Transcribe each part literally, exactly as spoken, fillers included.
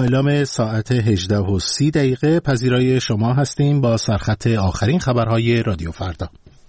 الان ساعت هجده و سی دقیقه پذیرای شما هستیم با سرخط آخرین خبرهای رادیو فردا.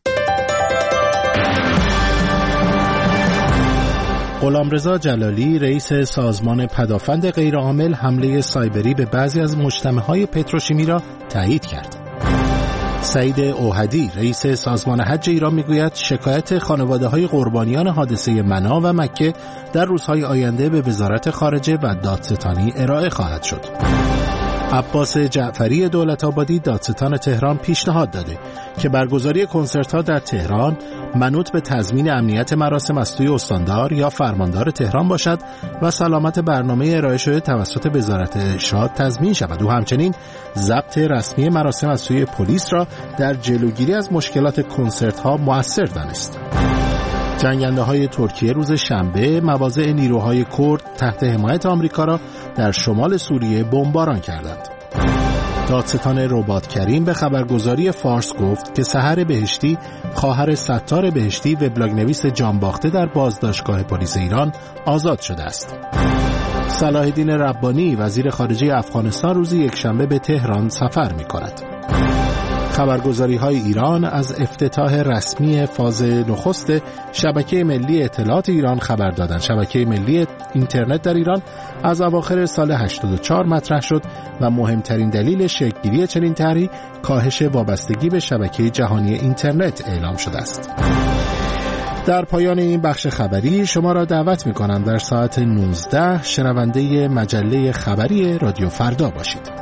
غلامرضا جلالی رئیس سازمان پدافند غیرعامل حمله سایبری به بعضی از مجتمع‌های پتروشیمی را تایید کرد. سعید اوحدی رئیس سازمان حج ایران میگوید شکایت خانواده‌های قربانیان حادثه منی و مکه در روزهای آینده به وزارت خارجه و دادستانی ارائه خواهد شد. عباس جعفری دولت‌آبادی دادستان تهران پیشنهاد داده که برگزاری کنسرت‌ها در تهران منوط به تضمین امنیت مراسم از سوی استاندار یا فرماندار تهران باشد و سلامت برنامه ارائه شده توسط وزارت ارشاد تضمین شود. او همچنین ضبط رسمی مراسم از سوی پلیس را در جلوگیری از مشکلات کنسرت‌ها مؤثر دانست. جنگنده‌های ترکیه روز شنبه مواضع نیروهای کرد تحت حمایت آمریکا را در شمال سوریه بمباران کردند. دادستان رباط کریم به خبرگزاری فارس گفت که سحر بهشتی خواهر ستار بهشتی وبلاگ‌نویس جانباخته در بازداشتگاه پلیس ایران آزاد شده است. صلاح الدین ربانی وزیر خارجه افغانستان روز یکشنبه به تهران سفر می‌کند. خبرگزاری‌های ایران از افتتاح رسمی فاز نخست شبکه ملی اطلاعات ایران خبر دادند. شبکه ملی اینترنت در ایران از اواخر سال هشتاد و چهار مطرح شد و مهمترین دلیل شکل‌گیری چنین طرحی کاهش وابستگی به شبکه جهانی اینترنت اعلام شده است. در پایان این بخش خبری شما را دعوت می‌کنم در ساعت نوزده شنونده مجله خبری رادیو فردا باشید.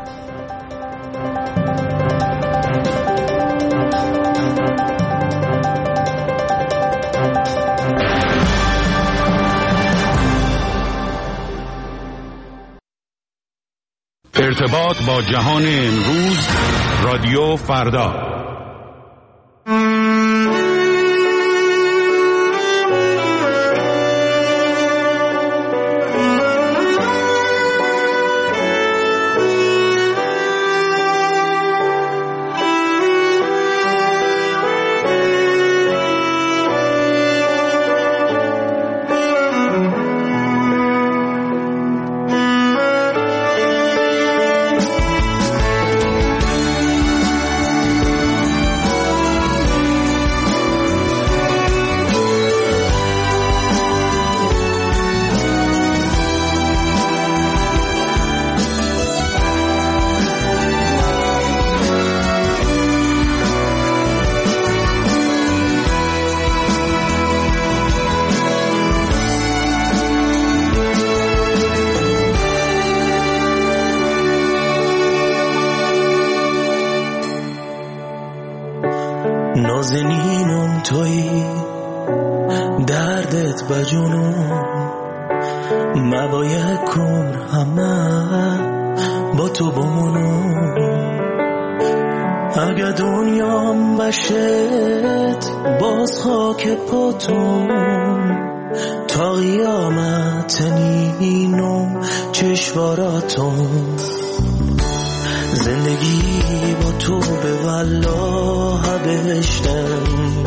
ارتباط با جهان امروز، رادیو فردا. نازنینم تویی دردت بجنون مباید کن همه با تو بمونم اگه دنیام بشت باز خاک پاتون تا قیامت نینم چشواراتون زندگی با تو به والله بهشتم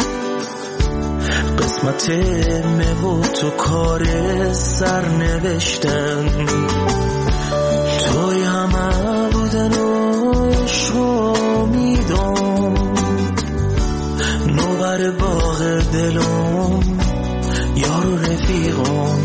قسمت مه و تو کار سر نوشتم توی همه بودن و عشق و امیدم نوبر باغ دلم یار و رفیقم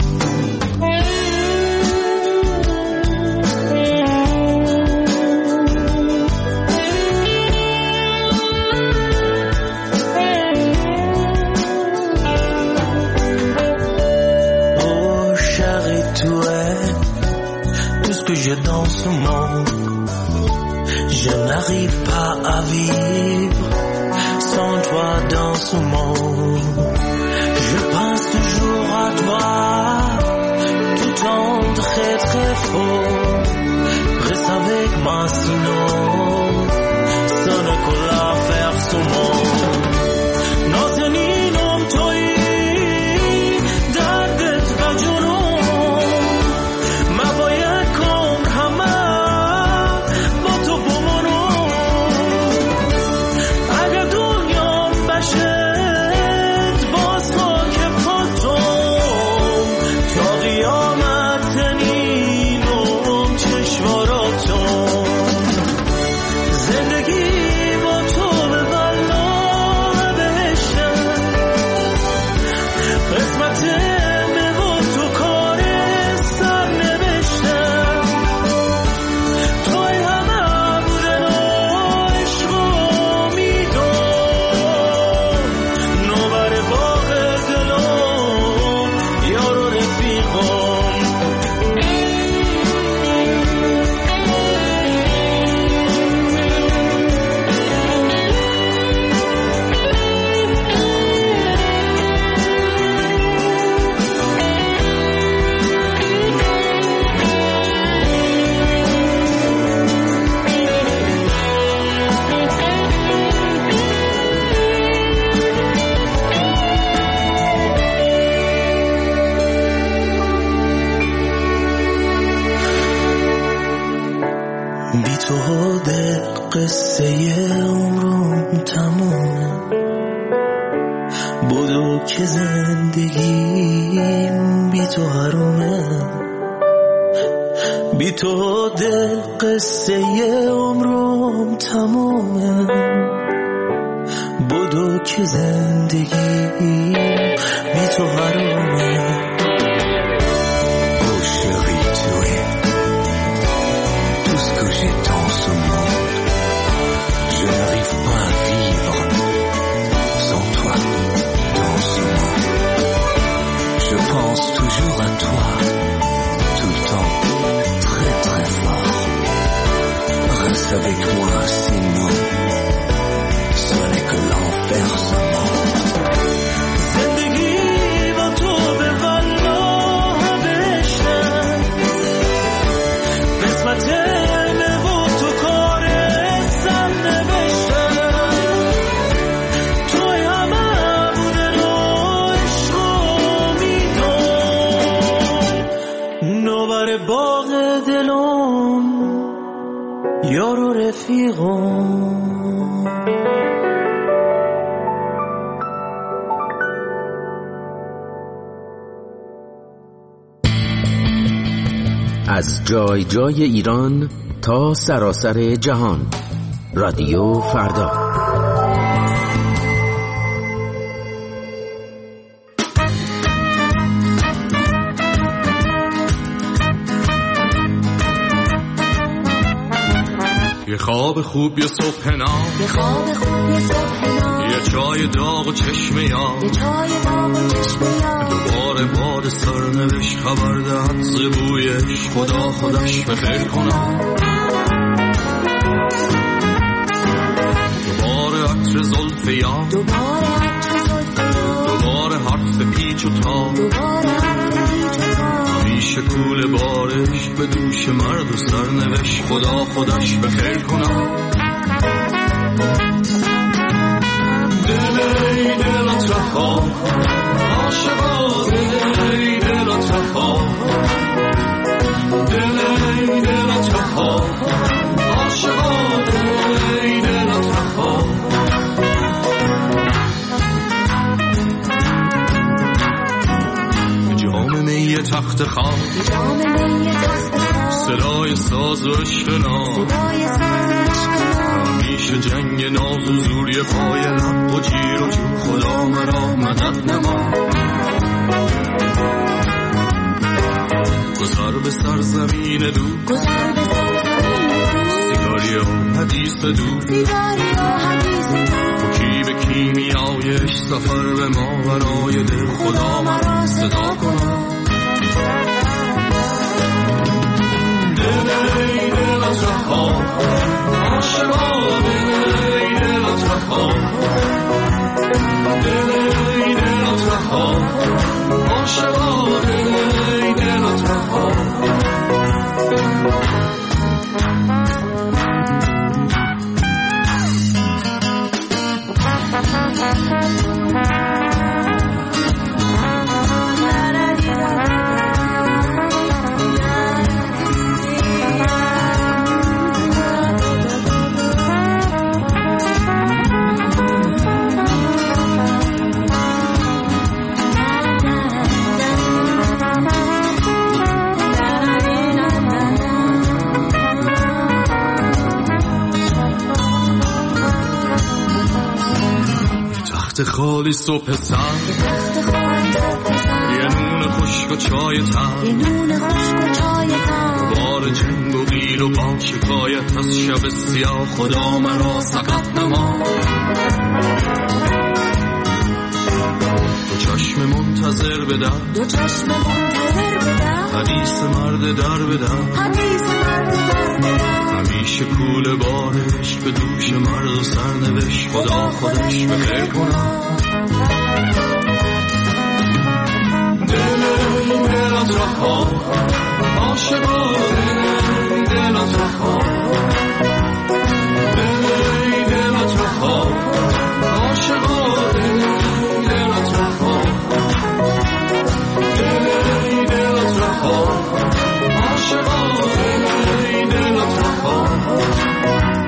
Je danse le monde, je n'arrive pas à vivre sans toi dans ce monde. Je pense toujours à toi, tout en très très fort. Reste avec moi sinon, ça ne colle à faire ce monde. Non, c'est ni non, toi, dardet vajuno, ma boya. Oh دل قصه عمرم تمومه، بدو که زندگیم بی تو حرومه، بی تو دل قصه عمرم تمومه، بدو که زندگیم بی تو حرومه. Je n'arrive pas à vivre sans toi dans ce monde. Je pense toujours à toi, tout le temps, très très fort. Reste avec moi, sinon ce n'est que l'enfer seulement. باغ دلم یار و رفیقم. از جای جای ایران تا سراسر جهان، رادیو فردا. یه خواب خوب یه صبح نام، یه خواب خوب یه صبح نام، یه چای داغ و چشم یاد، یه چای داغ و چشم یاد، دوباره باد سرنوشت خبر داد ز بویش، خدا خودش بخیر کنم. دوباره عطر زلف یاد، دوباره عطر زلف یاد، دوباره حرف پیچ و تاب، دوباره حرف پیچ و تاب، همیشه کول بارش به دوش مرد و سرنوشت، خدا خودش بخیر کنم. دل ای دلت رها کن، عاشقا دل ای دلت رها کن، دل ای دلت رها کن، عاشقا دل ای دلت رها کن. جام می تخت خواب، جام می تخت خواب، صدای ساز و عشق نام، صدای ساز و عشق نام، همیشه جنگ ناز و زوری پای لب و جیر و جو، خدا مرا مدد نما. گذر به سر زمین دور، گذر به سر زمین دور، سیگاری و حدیث دور، سیگاری و حدیث دور، کی به کیمیایش سفر به ماورای دل، خدا مرا صدا کنم. دل ای دلت رها کن، عاشقا دل ای دلت رها کن، دل ای دلت رها کن، عاشقا دل ای دلت رها کن. خالی صبح سر، یه نون خشک و چای تر، یه نون خشک و چای تر، بار جنگ و قیل و با شکایت از شب سیاه، خدا مرا سقط نما. دو چشم منتظر بدم، دو چشم منتظر بدم، حدیث مرد در بدم، حدیث مرد در بدم، همیشه کول بارش به دوش مرد و سرنوشت، خدا خودش بخیر کنم. دل ای دلت رها کن، عاشقا دل ای دلت رها کن، دل ای دلت رها کن، عاشقا دل ای دلت رها کن، دل ای دلت رها کن، عاشقا دل ای دلت رها کن.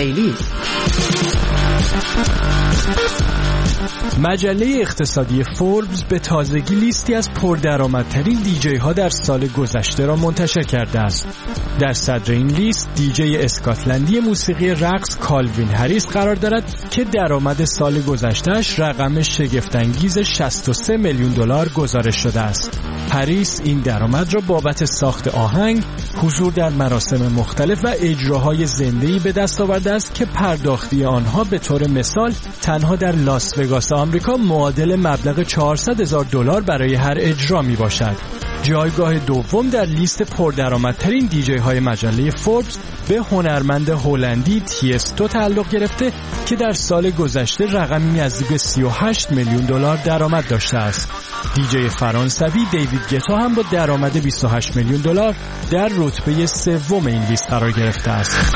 پلیلیست. مجله اقتصادی فوربس به تازگی لیستی از پردرآمدترین دیجی ها در سال گذشته را منتشر کرده است. در صدر این لیست دیجی اسکاتلندی موسیقی رقص کالوین هریس قرار دارد که درآمد سال گذشته‌اش رقم شگفت‌انگیز شصت و سه میلیون دلار گزارش شده است. هریس این درآمد را بابت ساخت آهنگ، حضور در مراسم مختلف و اجراهای زنده‌ای به دست آورده است که پرداختی آنها به طور مثال تنها در لاس وگاس آمریکا معادل مبلغ چهارصد هزار دلار برای هر اجرا می باشد. جایگاه دوم در لیست پردرآمدترین دیجی های مجله فوربس به هنرمند هلندی تیستو تعلق گرفته که در سال گذشته رقمی نزدیک سی و هشت میلیون دلار درآمد داشته است. دیجی فرانسوی دیوید گتا هم با درآمد بیست و هشت میلیون دلار در رتبه سوم این لیست قرار گرفته است.